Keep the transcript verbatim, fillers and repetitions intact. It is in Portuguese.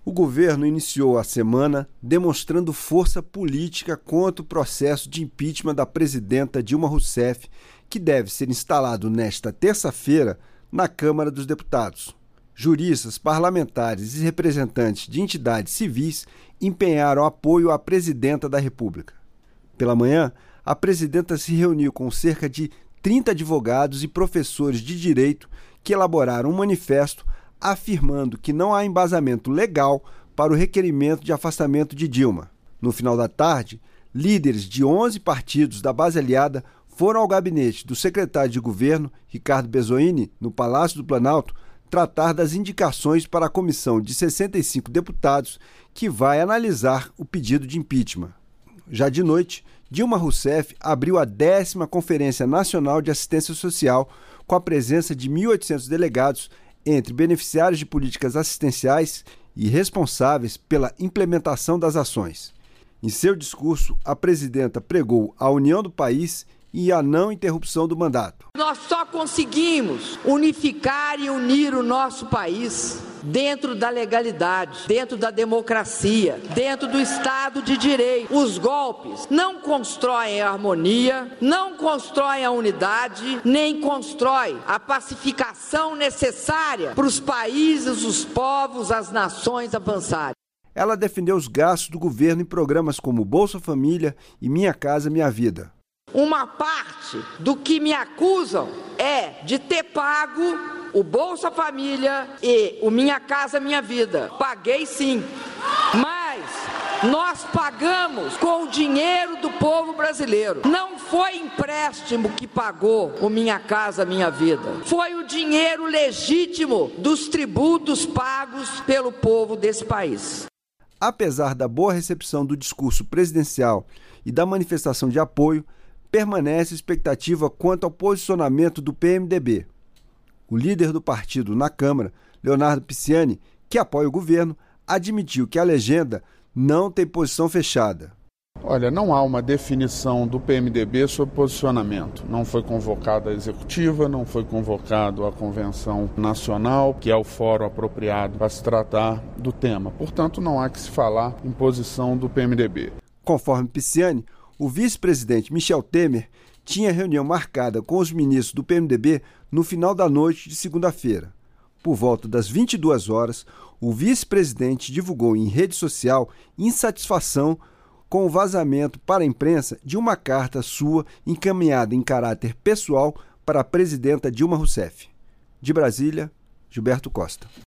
O governo iniciou a semana demonstrando força política contra o processo de impeachment da presidenta Dilma Rousseff, que deve ser instalado nesta terça-feira na Câmara dos Deputados. Juristas, parlamentares e representantes de entidades civis empenharam apoio à presidenta da República. Pela manhã, a presidenta se reuniu com cerca de trinta advogados e professores de direito que elaboraram um manifesto afirmando que não há embasamento legal para o requerimento de afastamento de Dilma. No final da tarde, líderes de onze partidos da base aliada foram ao gabinete do secretário de governo, Ricardo Bezzoini, no Palácio do Planalto, tratar das indicações para a comissão de sessenta e cinco deputados que vai analisar o pedido de impeachment. Já de noite, Dilma Rousseff abriu a décima Conferência Nacional de Assistência Social com a presença de mil e oitocentos delegados entre beneficiários de políticas assistenciais e responsáveis pela implementação das ações. Em seu discurso, a presidenta pregou a união do país e a não interrupção do mandato. Nós só conseguimos unificar e unir o nosso país dentro da legalidade, dentro da democracia, dentro do Estado de Direito. Os golpes não constroem a harmonia, não constroem a unidade, nem constroem a pacificação necessária para os países, os povos, as nações avançarem. Ela defendeu os gastos do governo em programas como Bolsa Família e Minha Casa Minha Vida. Uma parte do que me acusam é de ter pago o Bolsa Família e o Minha Casa Minha Vida. Paguei sim, mas nós pagamos com o dinheiro do povo brasileiro. Não foi empréstimo que pagou o Minha Casa Minha Vida. Foi o dinheiro legítimo dos tributos pagos pelo povo desse país. Apesar da boa recepção do discurso presidencial e da manifestação de apoio, permanece expectativa quanto ao posicionamento do P M D B. O líder do partido na Câmara, Leonardo Pisciani, que apoia o governo, admitiu que a legenda não tem posição fechada. Olha, não há uma definição do P M D B sobre posicionamento. Não foi convocada a executiva, não foi convocado a Convenção Nacional, que é o fórum apropriado para se tratar do tema. Portanto, não há que se falar em posição do P M D B. Conforme Pisciani, o vice-presidente Michel Temer tinha reunião marcada com os ministros do P M D B no final da noite de segunda-feira. Por volta das vinte e duas horas, o vice-presidente divulgou em rede social insatisfação com o vazamento para a imprensa de uma carta sua encaminhada em caráter pessoal para a presidenta Dilma Rousseff. De Brasília, Gilberto Costa.